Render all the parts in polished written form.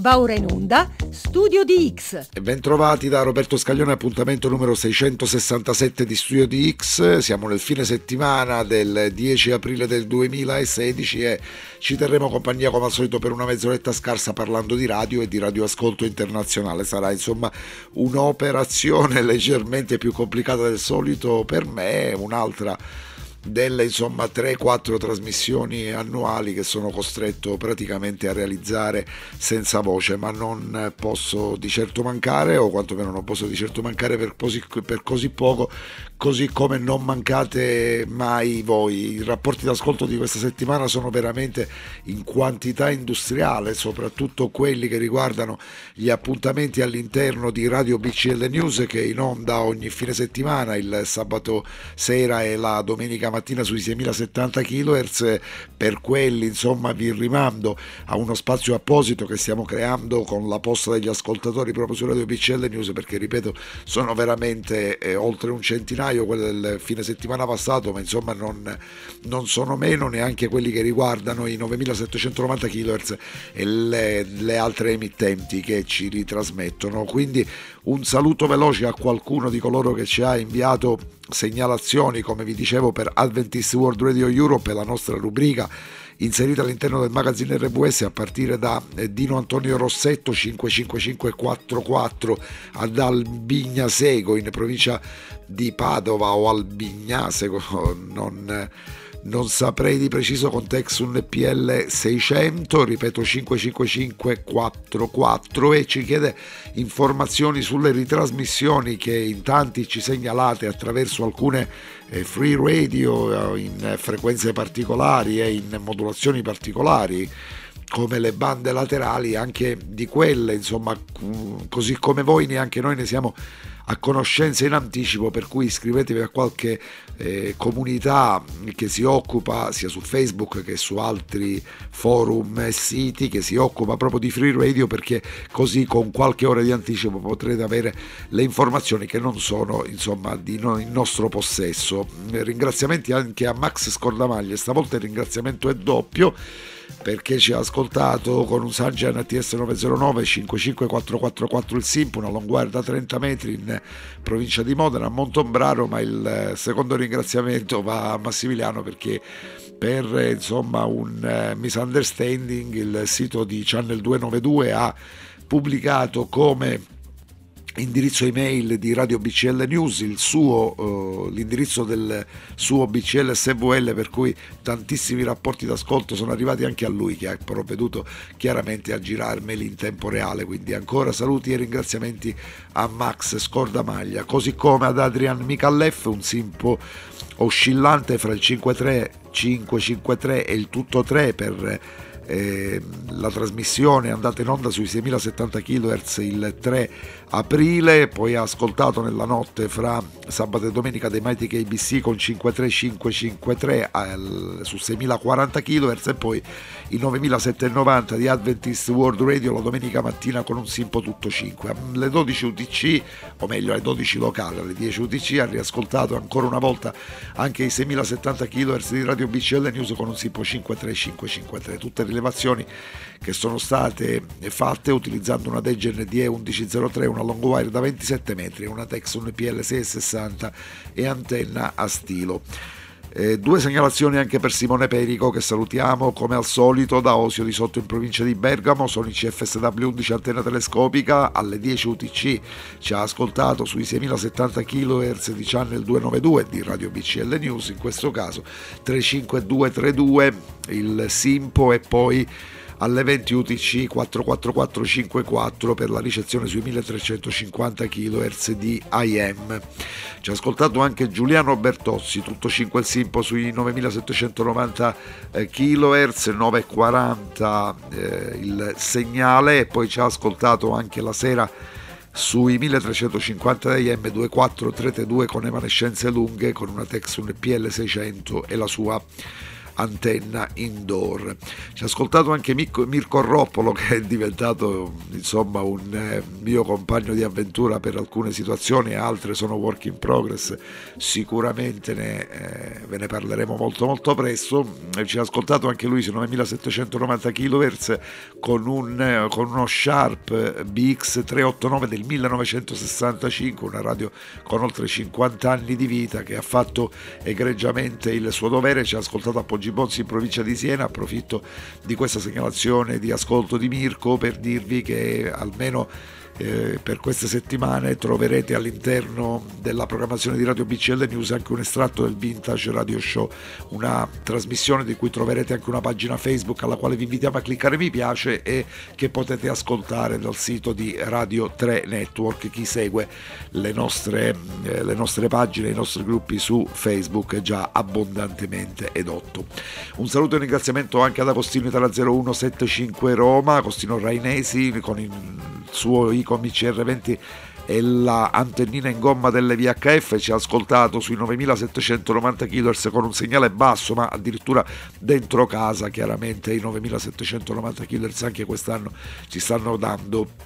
Va ora in onda Studio di X. E bentrovati da Roberto Scaglione, appuntamento numero 667 di Studio di X. Siamo nel fine settimana del 10 aprile del 2016 e ci terremo compagnia come al solito per una mezz'oretta scarsa parlando di radio e di radioascolto internazionale. Sarà insomma un'operazione leggermente più complicata del solito per me, un'altra delle 3-4 trasmissioni annuali che sono costretto praticamente a realizzare senza voce, ma non posso di certo mancare, o quantomeno non posso di certo mancare per così poco, così come non mancate mai voi. I rapporti d'ascolto di questa settimana sono veramente in quantità industriale, soprattutto quelli che riguardano gli appuntamenti all'interno di Radio BCL News, che è in onda ogni fine settimana, il sabato sera e la domenica mattina sui 6070 kHz. Per quelli vi rimando a uno spazio apposito che stiamo creando con la posta degli ascoltatori proprio su Radio BCL News, perché ripeto sono veramente oltre un centinaio quelle del fine settimana passato, ma non sono meno neanche quelli che riguardano i 9790 kHz e le altre emittenti che ci ritrasmettono. Quindi un saluto veloce a qualcuno di coloro che ci ha inviato segnalazioni, come vi dicevo, per Adventist World Radio Europe, la nostra rubrica inserita all'interno del magazine RWS, a partire da Dino Antonio Rossetto 55544 ad Albignasego in provincia di Padova, o Albignasego, non saprei di preciso, con Texun PL 600, ripeto 55544, e ci chiede informazioni sulle ritrasmissioni che in tanti ci segnalate attraverso alcune free radio in frequenze particolari e in modulazioni particolari, come le bande laterali, anche di quelle, così come voi neanche noi ne siamo a conoscenza in anticipo, per cui iscrivetevi a qualche comunità che si occupa, sia su Facebook che su altri forum e siti, che si occupa proprio di free radio, perché così con qualche ora di anticipo potrete avere le informazioni che non sono in nostro possesso. Ringraziamenti anche a Max Scordamaglia, stavolta il ringraziamento è doppio, perché ci ha ascoltato con un Sangian ATS 909 55444 il SIMP, una long wire da 30 metri in provincia di Modena, a Montombraro. Ma il secondo ringraziamento va a Massimiliano, perché per un misunderstanding il sito di Channel 292 ha pubblicato come indirizzo email di Radio BCL News l'indirizzo del suo BCL SVL, per cui tantissimi rapporti d'ascolto sono arrivati anche a lui, che ha provveduto chiaramente a girarmeli in tempo reale. Quindi ancora saluti e ringraziamenti a Max Scordamaglia, così come ad Adrian Micallef, un simpo oscillante fra il 553 e il tutto 3 per la trasmissione è andata in onda sui 6070 kHz il 3 aprile, poi ha ascoltato nella notte fra sabato e domenica dei Mighty KBC con 53553 su 6040 kHz, e poi i 9790 di Adventist World Radio la domenica mattina con un simpo tutto 5. Alle 12 UTC, o meglio alle 12 locali, alle 10 UTC, ha riascoltato ancora una volta anche i 6070 kHz di Radio BCL News con un simpo 53553. Tutte rilevazioni che sono state fatte utilizzando una Degen DE 1103, una long wire da 27 metri, una Texun PL 660 e antenna a stilo. Due segnalazioni anche per Simone Perico, che salutiamo come al solito da Osio di Sotto in provincia di Bergamo. Sono i CFSW 11 antenna telescopica, alle 10 UTC ci ha ascoltato sui 6070 kHz di Channel 292 di Radio BCL News, in questo caso 35232 il simpo, e poi alle 20 UTC 44454 per la ricezione sui 1350 kHz di IM. Ci ha ascoltato anche Giuliano Bertozzi, tutto 5 il simpo sui 9790 kHz, 940 il segnale, e poi ci ha ascoltato anche la sera sui 1350 AM 2432 con evanescenze lunghe, con una Texun PL600 e la sua antenna indoor. Ci ha ascoltato anche Mirko Roppolo, che è diventato insomma un mio compagno di avventura per alcune situazioni, altre sono work in progress, sicuramente ve ne parleremo molto molto presto. Ci ha ascoltato anche lui su 9790 kHz con uno Sharp BX389 del 1965, una radio con oltre 50 anni di vita che ha fatto egregiamente il suo dovere. Ci ha ascoltato a Poggibonsi in provincia di Siena. Approfitto di questa segnalazione di ascolto di Mirko per dirvi che almeno per queste settimane troverete all'interno della programmazione di Radio BCL News anche un estratto del Vintage Radio Show, una trasmissione di cui troverete anche una pagina Facebook alla quale vi invitiamo a cliccare mi piace e che potete ascoltare dal sito di Radio 3 Network. Chi segue le nostre pagine, i nostri gruppi su Facebook è già abbondantemente edotto. Un saluto e un ringraziamento anche ad Agostino Italia 0175 Roma, Agostino Rainesi con il suo Icom ICR20 e la antennina in gomma delle VHF. Ci ha ascoltato sui 9790 kHz con un segnale basso, ma addirittura dentro casa. Chiaramente i 9790 kHz anche quest'anno ci stanno dando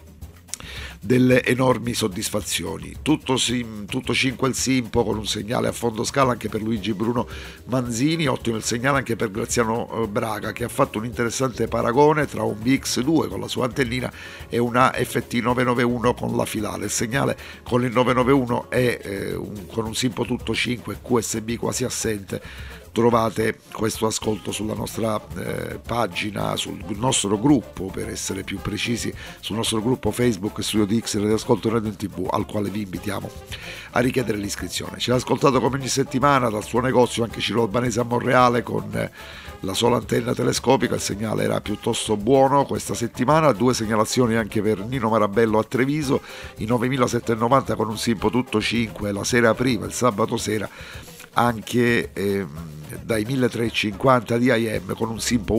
delle enormi soddisfazioni. Tutto 5 il Simpo con un segnale a fondo scala anche per Luigi Bruno Manzini, ottimo il segnale anche per Graziano Braga, che ha fatto un interessante paragone tra un BX2 con la sua antennina e una FT991 con la filare. Il segnale con il 991 è con un Simpo tutto 5 QSB quasi assente. Trovate questo ascolto sulla nostra pagina, sul nostro gruppo, per essere più precisi, sul nostro gruppo Facebook Studio DX Radio Ascolto Radio TV, al quale vi invitiamo a richiedere l'iscrizione. Ci ha ascoltato come ogni settimana dal suo negozio anche Ciro Albanese a Monreale con la sola antenna telescopica. Il segnale era piuttosto buono questa settimana. 2 segnalazioni anche per Nino Marabello a Treviso, i 9790 con un Simpo tutto 5 la sera prima, il sabato sera, anche dai 1350 di AM con un Simpo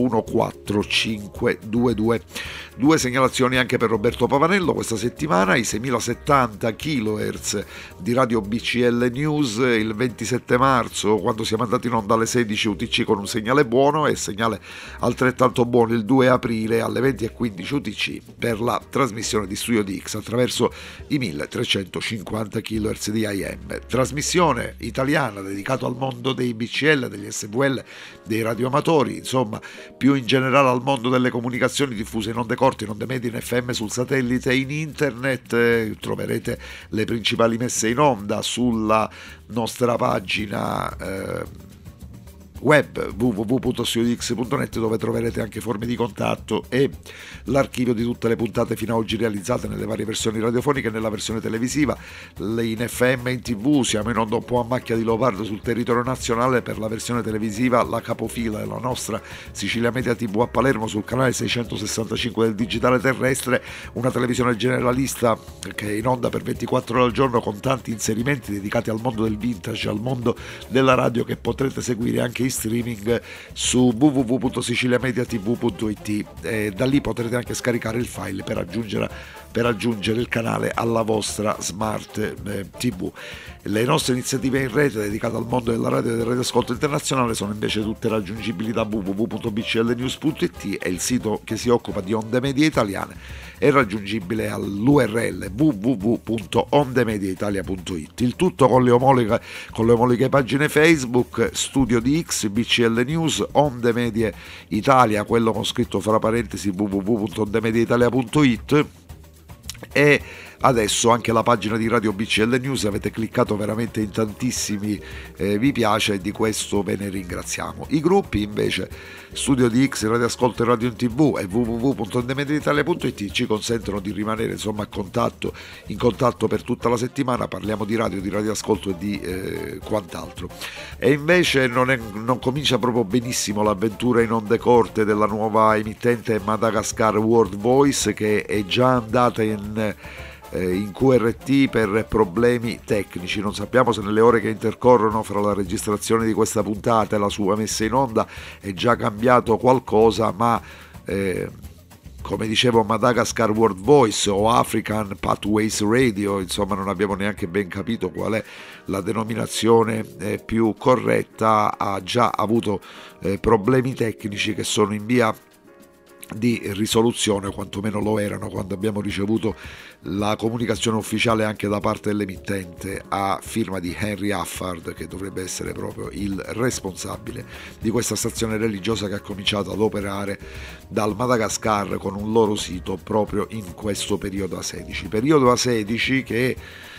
14522. 2 segnalazioni anche per Roberto Pavanello questa settimana, i 6070 kHz di Radio BCL News il 27 marzo, quando siamo andati in onda alle 16 UTC con un segnale buono, e segnale altrettanto buono il 2 aprile alle 20:15 UTC per la trasmissione di Studio DX attraverso i 1350 kHz di AM. Trasmissione italiana dedicata al mondo dei BCL, degli SVL, dei radioamatori, insomma più in generale al mondo delle comunicazioni diffuse in onde corte, in onde medie, in FM, sul satellite, in internet. Troverete le principali messe in onda sulla nostra pagina web www.studiodx.net, dove troverete anche forme di contatto e l'archivio di tutte le puntate fino ad oggi realizzate nelle varie versioni radiofoniche e nella versione televisiva, in FM e in TV. Siamo in onda un po' a macchia di leopardo sul territorio nazionale. Per la versione televisiva la capofila è la nostra Sicilia Media TV a Palermo sul canale 665 del digitale terrestre, una televisione generalista che è in onda per 24 ore al giorno con tanti inserimenti dedicati al mondo del vintage, al mondo della radio, che potrete seguire anche streaming su www.siciliamediatv.it. Da lì potrete anche scaricare il file per aggiungere il canale alla vostra smart TV. Le nostre iniziative in rete dedicate al mondo della radio e del radioascolto internazionale sono invece tutte raggiungibili da www.bclnews.it, e il sito che si occupa di onde medie italiane è raggiungibile all'URL www.ondemediaitalia.it. Il tutto con le omoliche pagine Facebook Studio DX, BCL News, Onde Medie Italia, quello con scritto fra parentesi www.ondemediaitalia.it, e adesso anche la pagina di Radio BCL News. Avete cliccato veramente in tantissimi vi piace, e di questo ve ne ringraziamo. I gruppi invece Studio DX, Radio Ascolto e Radio in TV e www.ondemediaitalia.it ci consentono di rimanere insomma in contatto per tutta la settimana. Parliamo di radio ascolto e di quant'altro. E invece non comincia proprio benissimo l'avventura in onde corte della nuova emittente Madagascar World Voice, che è già andata in QRT per problemi tecnici. Non sappiamo se nelle ore che intercorrono fra la registrazione di questa puntata e la sua messa in onda è già cambiato qualcosa, ma come dicevo, Madagascar World Voice o African Pathways Radio, insomma non abbiamo neanche ben capito qual è la denominazione più corretta, ha già avuto problemi tecnici che sono in via di risoluzione, quantomeno lo erano quando abbiamo ricevuto la comunicazione ufficiale anche da parte dell'emittente a firma di Henry Affard, che dovrebbe essere proprio il responsabile di questa stazione religiosa che ha cominciato ad operare dal Madagascar con un loro sito proprio in questo periodo A16 che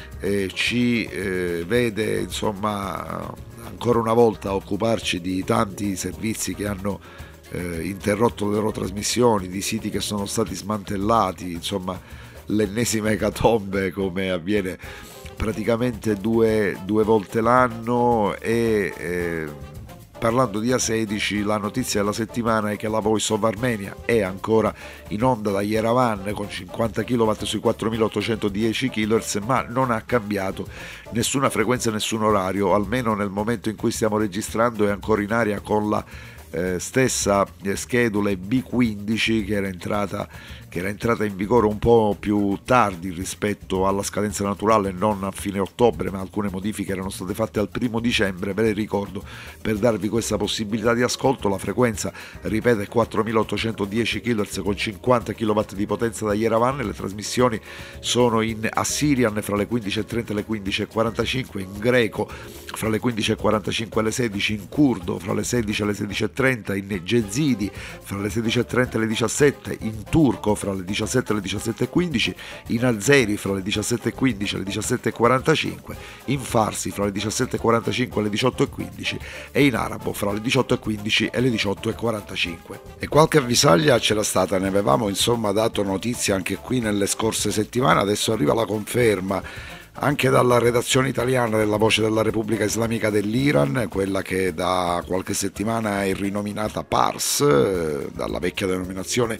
ci vede insomma ancora una volta occuparci di tanti servizi che hanno interrotto le loro trasmissioni, di siti che sono stati smantellati, insomma l'ennesima ecatombe come avviene praticamente due volte l'anno. E parlando di A16, la notizia della settimana è che la Voice of Armenia è ancora in onda da Yerevan con 50 kW sui 4810 kHz, ma non ha cambiato nessuna frequenza, nessun orario, almeno nel momento in cui stiamo registrando è ancora in aria con la stessa schedule B15 che era entrata in vigore un po' più tardi rispetto alla scadenza naturale, non a fine ottobre, ma alcune modifiche erano state fatte al 1 dicembre. Ve le ricordo per darvi questa possibilità di ascolto. La frequenza, ripeto, è 4810 kHz con 50 kW di potenza da Yerevan. Le trasmissioni sono in Assyrian fra le 15.30 e le 15.45, in greco fra le 15.45 e le 16, in curdo fra le 16 e le 16.30, in jezidi fra le 16.30 e le 17, in turco fra le 17 e le 17.15, in azeri fra le 17.15 e le 17.45, in farsi fra le 17.45 e le 18.15 e in arabo fra le 18.15 e le 18.45. E qualche avvisaglia c'era stata, ne avevamo insomma dato notizia anche qui nelle scorse settimane, adesso arriva la conferma anche dalla redazione italiana della Voce della Repubblica Islamica dell'Iran, quella che da qualche settimana è rinominata Pars, dalla vecchia denominazione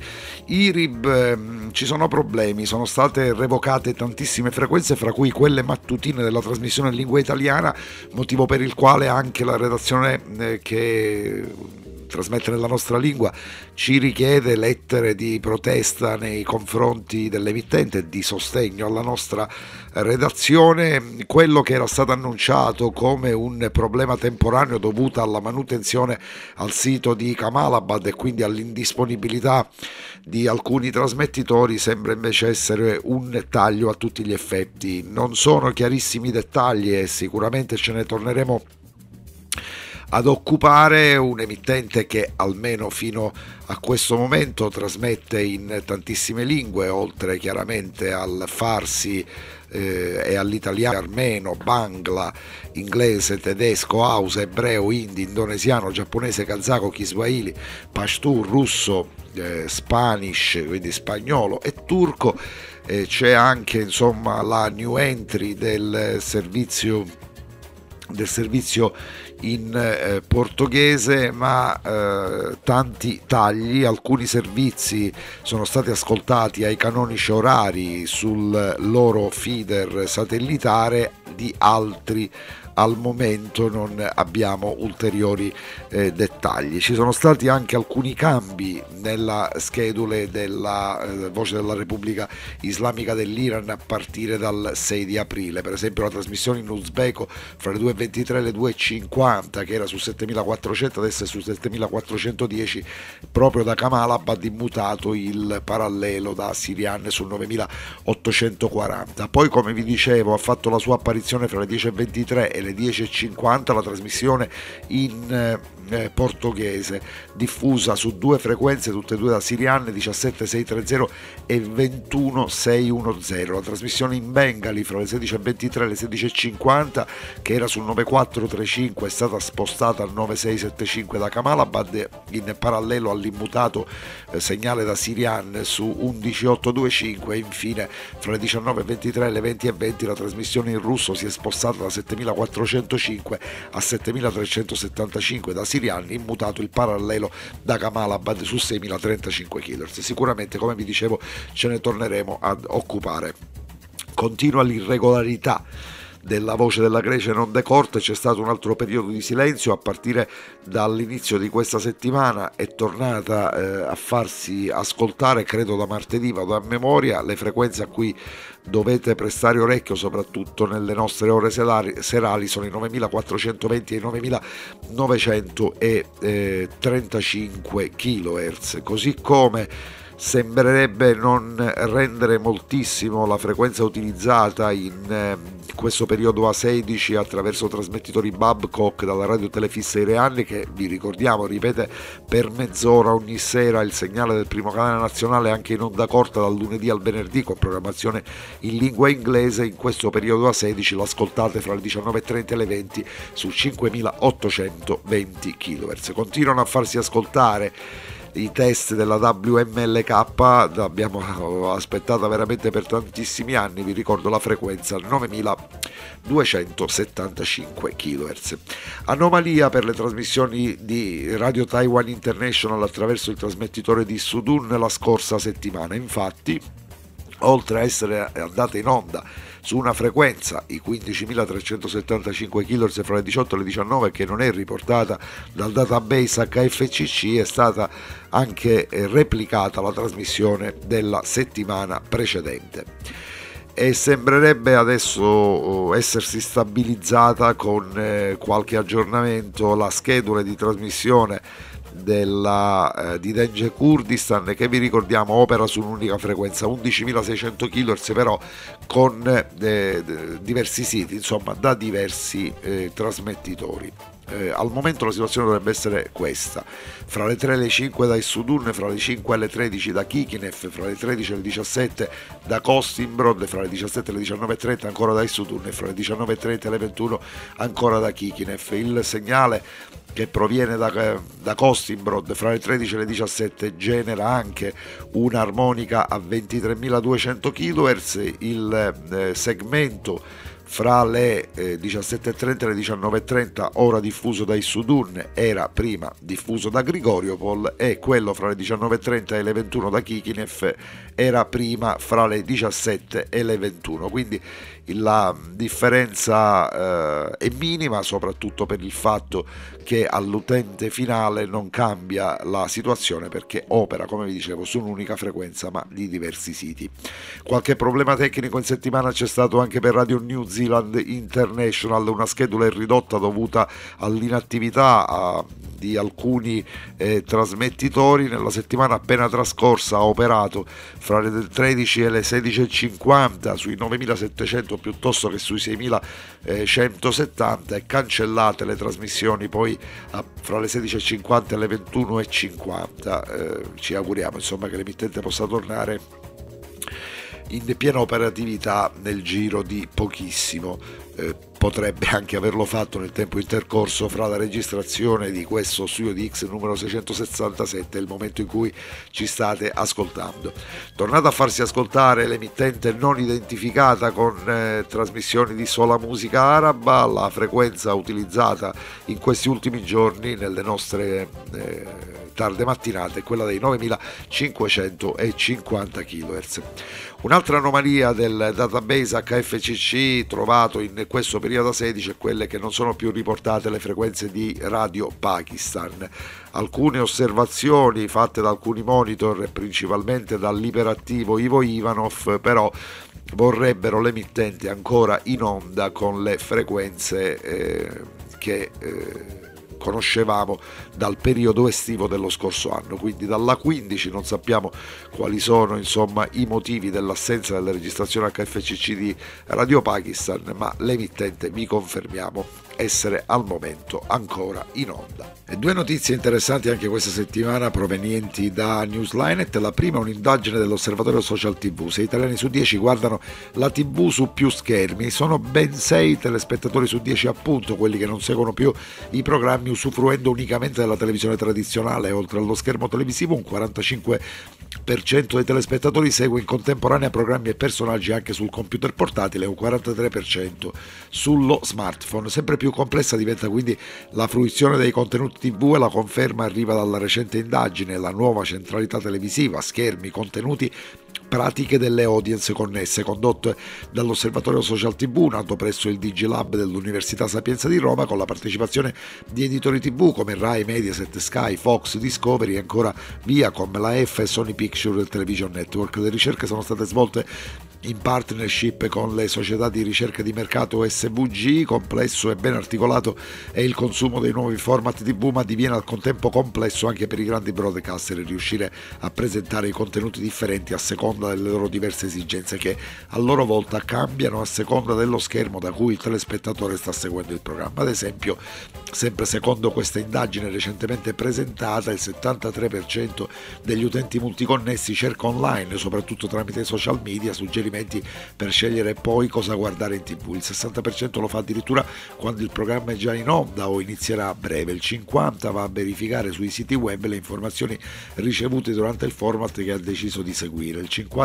IRIB. Ci sono problemi, sono state revocate tantissime frequenze, fra cui quelle mattutine della trasmissione in lingua italiana, motivo per il quale anche la redazione che trasmette nella nostra lingua ci richiede lettere di protesta nei confronti dell'emittente, di sostegno alla nostra redazione. Quello che era stato annunciato come un problema temporaneo dovuto alla manutenzione al sito di Kamalabad e quindi all'indisponibilità di alcuni trasmettitori sembra invece essere un taglio a tutti gli effetti. Non sono chiarissimi i dettagli e sicuramente ce ne torneremo ad occupare. Un emittente che almeno fino a questo momento trasmette in tantissime lingue, oltre chiaramente al farsi e all'italiano, armeno, bangla, inglese, tedesco, hausa, ebreo, hindi, indonesiano, giapponese, kazako, kiswahili, pashto, russo, spanish, quindi spagnolo e turco. C'è anche insomma la new entry del servizio in portoghese, ma tanti tagli. Alcuni servizi sono stati ascoltati ai canonici orari sul loro feeder satellitare, di altri al momento non abbiamo ulteriori dettagli. Ci sono stati anche alcuni cambi nella schedule della Voce della Repubblica Islamica dell'Iran a partire dal 6 di aprile. Per esempio la trasmissione in uzbeko fra le 2.23 e le 2.50, che era su 7.400, adesso è su 7.410, proprio da Kamalabad, immutato il parallelo da Sirian sul 9.840. Poi, come vi dicevo, ha fatto la sua apparizione fra le 10.23 e le 10.50 la trasmissione in portoghese, diffusa su due frequenze, tutte e due da Sirian, 17630 e 21610. La trasmissione in bengali fra le 16.23 e le 16.50, che era sul 9435, è stata spostata al 9675 da Kamalabad, in parallelo all'immutato segnale da Sirian su 11825. E infine fra le 19.23 e le 20.20 la trasmissione in russo si è spostata da 7405 a 7375 da Sirian, immutato il parallelo da Kamalabad su 6035 kHz. Sicuramente, come vi dicevo, ce ne torneremo ad occupare. Continua l'irregolarità della Voce della Grecia in onde corte. C'è stato un altro periodo di silenzio. A partire dall'inizio di questa settimana è tornata a farsi ascoltare, credo da martedì, vado a memoria, le frequenze a cui dovete prestare orecchio soprattutto nelle nostre ore serali sono i 9420 e i 9935 kHz, così come sembrerebbe non rendere moltissimo la frequenza utilizzata in questo periodo A16 attraverso trasmettitori Babcock dalla radio telefissa Ireani, che vi ricordiamo ripete per mezz'ora ogni sera il segnale del primo canale nazionale anche in onda corta dal lunedì al venerdì con programmazione in lingua inglese. In questo periodo A16 l'ascoltate fra le 19.30 e le 20 su 5820 kHz. Continuano a farsi ascoltare i test della WMLK, abbiamo aspettato veramente per tantissimi anni, vi ricordo la frequenza 9275 kHz. Anomalia per le trasmissioni di Radio Taiwan International attraverso il trasmettitore di Sudun la scorsa settimana. Infatti, oltre a essere andata in onda su una frequenza, i 15.375 kHz fra le 18 e le 19, che non è riportata dal database HFCC, è stata anche replicata la trasmissione della settimana precedente e sembrerebbe adesso essersi stabilizzata con qualche aggiornamento la schedula di trasmissione di Denge Kurdistan, che vi ricordiamo opera su un'unica frequenza 11.600 kHz, però con diversi siti, insomma da diversi trasmettitori. Al momento la situazione dovrebbe essere questa: fra le 3 e le 5 da Sudun, fra le 5 e le 13 da Chikinef, fra le 13 e le 17 da Kostimbrod, fra le 17 e le 19.30 ancora da Sudun e fra le 19.30 e le 21 ancora da Chikinef. Il segnale che proviene da Kostimbrod fra le 13 e le 17 genera anche un'armonica a 23.200 kHz. Il segmento fra le 17.30 e le 19.30 ora diffuso da Sudun era prima diffuso da Grigoriopol, e quello fra le 19.30 e le 21 da Chikinef era prima fra le 17 e le 21, quindi la differenza è minima, soprattutto per il fatto che all'utente finale non cambia la situazione perché opera, come vi dicevo, su un'unica frequenza ma di diversi siti. Qualche problema tecnico in settimana c'è stato anche per Radio New Zealand International, una schedula ridotta dovuta all'inattività di alcuni trasmettitori. Nella settimana appena trascorsa ha operato fra le 13 e le 16.50 sui 9.700 piuttosto che sui 6.170 e cancellate le trasmissioni poi fra le 16.50 e le 21.50. Ci auguriamo insomma che l'emittente possa tornare in piena operatività nel giro di pochissimo. Potrebbe anche averlo fatto nel tempo intercorso fra la registrazione di questo Studio di X numero 667 e il momento in cui ci state ascoltando. Tornata a farsi ascoltare l'emittente non identificata con trasmissioni di sola musica araba, la frequenza utilizzata in questi ultimi giorni nelle nostre tarde mattinate è quella dei 9550 kHz. Un'altra anomalia del database HFCC trovato in questo periodo 16 è quelle che non sono più riportate le frequenze di Radio Pakistan. Alcune osservazioni fatte da alcuni monitor, principalmente dall'iperattivo Ivo Ivanov, però vorrebbero l'emittente ancora in onda con le frequenze che conoscevamo dal periodo estivo dello scorso anno, quindi dalla 15. Non sappiamo quali sono insomma i motivi dell'assenza delle registrazioni HFCC di Radio Pakistan, ma l'emittente vi confermiamo essere al momento ancora in onda. E due notizie interessanti anche questa settimana provenienti da Newslinet. La prima è un'indagine dell'Osservatorio Social TV. 6 italiani su 10 guardano la TV su più schermi, sono ben 6 telespettatori su 10 appunto quelli che non seguono più i programmi usufruendo unicamente della televisione tradizionale. Oltre allo schermo televisivo, un 45% dei telespettatori segue in contemporanea programmi e personaggi anche sul computer portatile e un 43% sullo smartphone. Sempre più complessa diventa quindi la fruizione dei contenuti TV e la conferma arriva dalla recente indagine. La nuova centralità televisiva, schermi, contenuti pratiche delle audience connesse, condotte dall'Osservatorio Social TV, nato presso il Digilab dell'Università Sapienza di Roma, con la partecipazione di editori TV come Rai, Mediaset, Sky, Fox, Discovery e ancora Viacom, la F e Sony Pictures Television Network. Le ricerche sono state svolte in partnership con le società di ricerca di mercato SVG. Complesso e ben articolato è il consumo dei nuovi format TV, ma diviene al contempo complesso anche per i grandi broadcaster riuscire a presentare i contenuti differenti a seconda delle loro diverse esigenze, che a loro volta cambiano a seconda dello schermo da cui il telespettatore sta seguendo il programma. Ad esempio, sempre secondo questa indagine recentemente presentata, il 73% degli utenti multiconnessi cerca online, soprattutto tramite social media, suggerimenti per scegliere poi cosa guardare in TV. Il 60% lo fa addirittura quando il programma è già in onda o inizierà a breve. Il 50% va a verificare sui siti web le informazioni ricevute durante il format che ha deciso di seguire. Il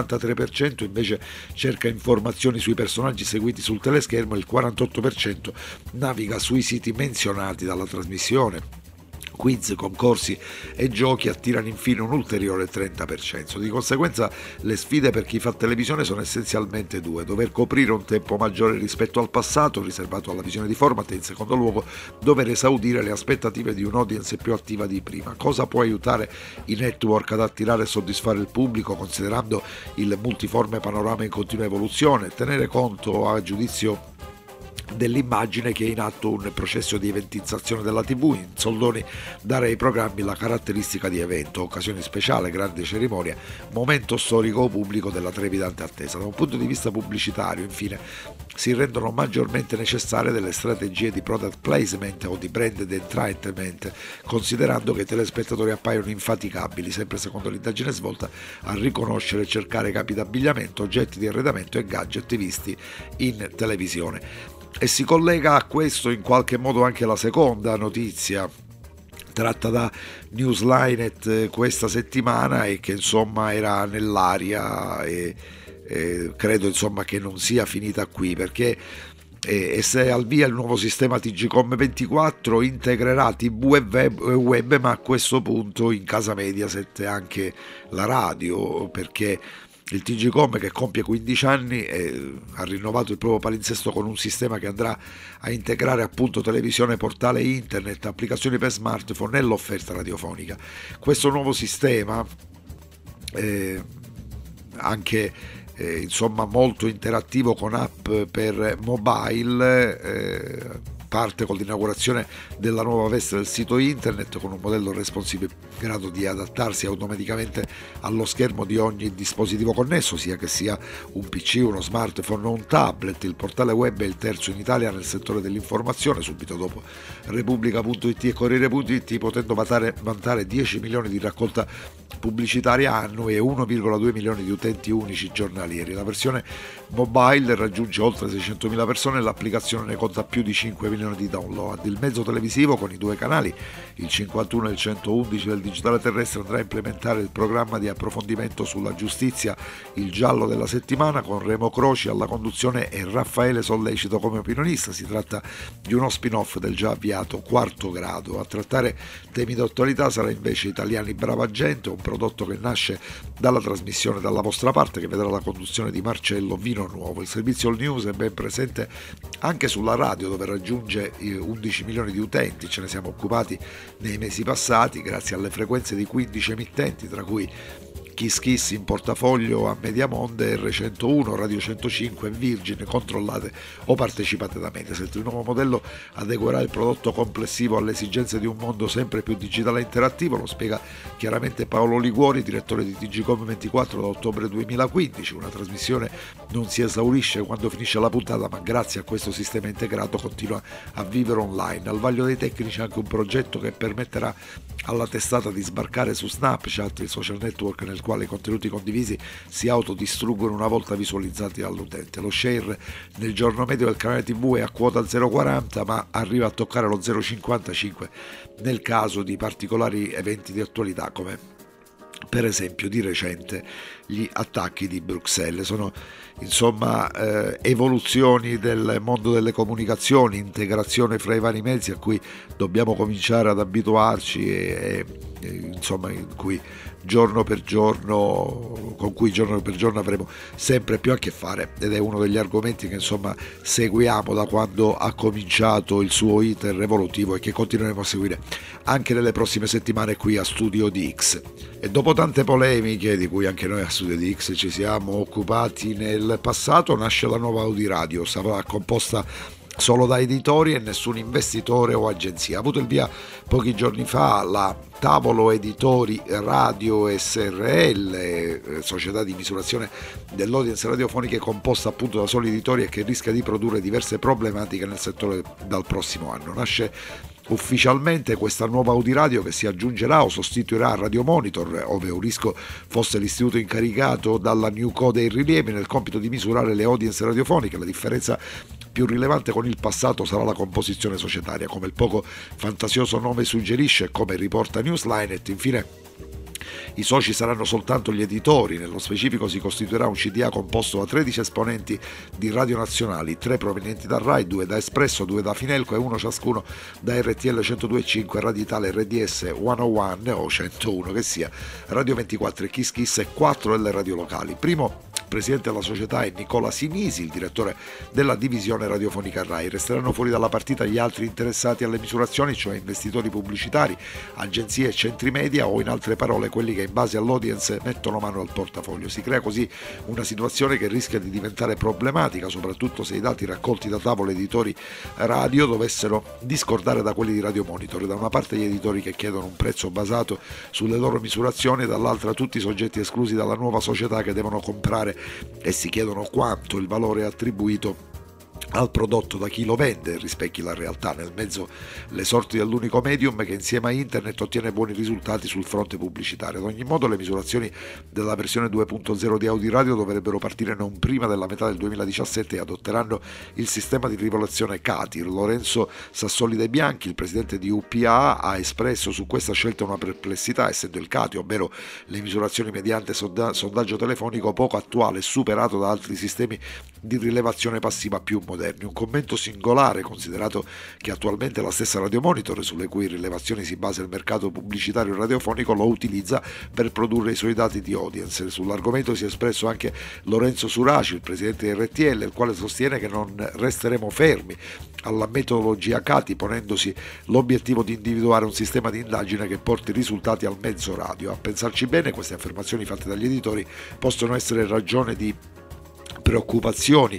53% invece cerca informazioni sui personaggi seguiti sul teleschermo e il 48% naviga sui siti menzionati dalla trasmissione. Quiz, concorsi e giochi attirano infine un ulteriore 30%. Di conseguenza le sfide per chi fa televisione sono essenzialmente due: dover coprire un tempo maggiore rispetto al passato riservato alla visione di format e in secondo luogo dover esaudire le aspettative di un'audience più attiva di prima. Cosa può aiutare i network ad attirare e soddisfare il pubblico considerando il multiforme panorama in continua evoluzione? Tenere conto, a giudizio dell'immagine, che è in atto un processo di eventizzazione della TV, in soldoni dare ai programmi la caratteristica di evento, occasione speciale, grande cerimonia, momento storico o pubblico della trepidante attesa. Da un punto di vista pubblicitario, infine, si rendono maggiormente necessarie delle strategie di product placement o di branded entertainment, considerando che i telespettatori appaiono infaticabili, sempre secondo l'indagine svolta, a riconoscere e cercare capi d'abbigliamento, oggetti di arredamento e gadget visti in televisione. E si collega a questo in qualche modo anche la seconda notizia tratta da Newslinet questa settimana e che insomma era nell'aria e credo insomma che non sia finita qui, perché se è al via il nuovo sistema TGcom 24, integrerà TV e web, ma a questo punto in casa Mediaset anche la radio, perché il TGcom, che compie 15 anni, ha rinnovato il proprio palinsesto con un sistema che andrà a integrare appunto televisione, portale internet, applicazioni per smartphone e l'offerta radiofonica. Questo nuovo sistema, anche insomma molto interattivo con app per mobile, parte con l'inaugurazione della nuova veste del sito internet con un modello responsive in grado di adattarsi automaticamente allo schermo di ogni dispositivo connesso, sia che sia un PC, uno smartphone o un tablet. Il portale web è il terzo in Italia nel settore dell'informazione, subito dopo Repubblica.it e Corriere.it, potendo vantare 10 milioni di raccolta pubblicitaria annua e 1,2 milioni di utenti unici giornalieri. La versione mobile raggiunge oltre 600.000 persone e l'applicazione ne conta più di 5 milioni di download. Il mezzo televisivo, con i due canali, il 51 e il 111 del digitale terrestre, andrà a implementare il programma di approfondimento sulla giustizia Il Giallo della settimana, con Remo Croci alla conduzione e Raffaele Sollecito come opinionista. Si tratta di uno spin-off del già avviato Quarto Grado. A trattare temi d'attualità sarà invece Italiani Brava Gente, un prodotto che nasce dalla trasmissione Dalla vostra parte, che vedrà la conduzione di Marcello Vino Nuovo. Il servizio All News è ben presente anche sulla radio, dove raggiunge 11 milioni di utenti. Ce ne siamo occupati nei mesi passati grazie alle frequenze di 15 emittenti, tra cui Kiss Kiss in portafoglio a Mediamonde, R101, Radio 105 e Virgin, controllate o partecipate da Mediaset. Il nuovo modello adeguerà il prodotto complessivo alle esigenze di un mondo sempre più digitale e interattivo, lo spiega chiaramente Paolo Liguori, direttore di TGcom 24 da ottobre 2015. Una trasmissione non si esaurisce quando finisce la puntata, ma grazie a questo sistema integrato continua a vivere online. Al vaglio dei tecnici anche un progetto che permetterà alla testata di sbarcare su Snapchat, il social network nel quale i contenuti condivisi si autodistruggono una volta visualizzati dall'utente. Lo share nel giorno medio del canale TV è a quota 0,40, ma arriva a toccare lo 0,55 nel caso di particolari eventi di attualità, come per esempio di recente gli attacchi di Bruxelles. Sono insomma evoluzioni del mondo delle comunicazioni, integrazione fra i vari mezzi a cui dobbiamo cominciare ad abituarci e insomma, con cui giorno per giorno avremo sempre più a che fare, ed è uno degli argomenti che insomma seguiamo da quando ha cominciato il suo iter evolutivo e che continueremo a seguire anche nelle prossime settimane qui a Studio DX. E dopo tante polemiche di cui anche noi a Studio DX ci siamo occupati nel passato, nasce la nuova Audiradio. Sarà composta solo da editori e nessun investitore o agenzia. Ha avuto il via pochi giorni fa la Tavolo Editori Radio SRL, società di misurazione dell'audience radiofonica composta appunto da soli editori e che rischia di produrre diverse problematiche nel settore dal prossimo anno. Nasce ufficialmente questa nuova Audiradio che si aggiungerà o sostituirà a Radio Monitor, ove Eurisco fosse l'istituto incaricato dalla New Code e i rilievi nel compito di misurare le audience radiofoniche. La differenza più rilevante con il passato sarà la composizione societaria, come il poco fantasioso nome suggerisce, come riporta Newslinet. Infine, i soci saranno soltanto gli editori. Nello specifico si costituirà un CDA composto da 13 esponenti di radio nazionali, 3 provenienti da RAI, 2 da Espresso, 2 da Finelco e 1 ciascuno da RTL 102.5, Radio Italia, RDS 101 o 101 che sia, Radio 24 e Kiss Kiss e 4 delle radio locali. Primo presidente della società è Nicola Sinisi, il direttore della divisione radiofonica RAI. Resteranno fuori dalla partita gli altri interessati alle misurazioni, cioè investitori pubblicitari, agenzie e centri media, o in altre parole quelli che in base all'audience mettono mano al portafoglio. Si crea così una situazione che rischia di diventare problematica, soprattutto se i dati raccolti da Tavolo Editori Radio dovessero discordare da quelli di Radio Monitor. Da una parte gli editori che chiedono un prezzo basato sulle loro misurazioni e dall'altra tutti i soggetti esclusi dalla nuova società che devono comprare e si chiedono quanto il valore attribuito al prodotto da chi lo vende rispecchi la realtà. Nel mezzo le sorti dell'unico medium che insieme a internet ottiene buoni risultati sul fronte pubblicitario. Ad ogni modo le misurazioni della versione 2.0 di Audiradio dovrebbero partire non prima della metà del 2017 e adotteranno il sistema di rivoluzione CATIR. Lorenzo Sassoli De Bianchi, il presidente di UPA, ha espresso su questa scelta una perplessità, essendo il CATI, ovvero le misurazioni mediante sondaggio telefonico, poco attuale e superato da altri sistemi di rilevazione passiva più moderni. Un commento singolare, considerato che attualmente la stessa Radio Monitor, sulle cui rilevazioni si basa il mercato pubblicitario radiofonico, lo utilizza per produrre i suoi dati di audience. Sull'argomento si è espresso anche Lorenzo Suraci, il presidente di RTL, il quale sostiene che non resteremo fermi alla metodologia CATI, ponendosi l'obiettivo di individuare un sistema di indagine che porti risultati al mezzo radio. A pensarci bene, queste affermazioni fatte dagli editori possono essere ragione di preoccupazioni,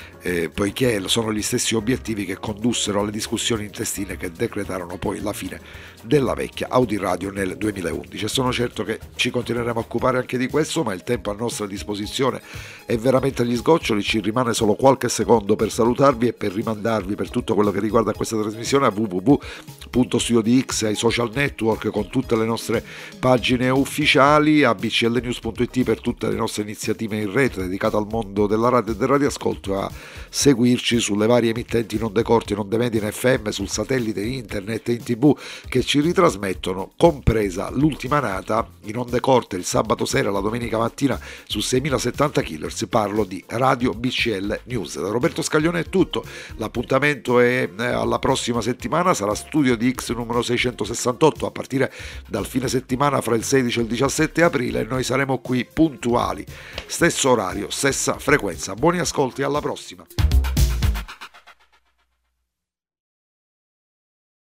poiché sono gli stessi obiettivi che condussero alle discussioni intestine che decretarono poi la fine della vecchia Audiradio nel 2011. E sono certo che ci continueremo a occupare anche di questo, ma il tempo a nostra disposizione è veramente agli sgoccioli. Ci rimane solo qualche secondo per salutarvi e per rimandarvi per tutto quello che riguarda questa trasmissione a www.studiodx, ai social network con tutte le nostre pagine ufficiali, a bclnews.it per tutte le nostre iniziative in rete dedicate al mondo della radio e del radioascolto, a seguirci sulle varie emittenti in onde corte, in onde medie, in FM, sul satellite, in internet e in TV che ci ritrasmettono, compresa l'ultima nata in onde corte il sabato sera e la domenica mattina su 6070 kHz. Parlo di Radio BCL News. Da Roberto Scaglione è tutto, l'appuntamento è alla prossima settimana, sarà Studio DX numero 668 a partire dal fine settimana fra il 16 e il 17 aprile e noi saremo qui puntuali, stesso orario, stessa frequenza. Buoni ascolti, alla prossima.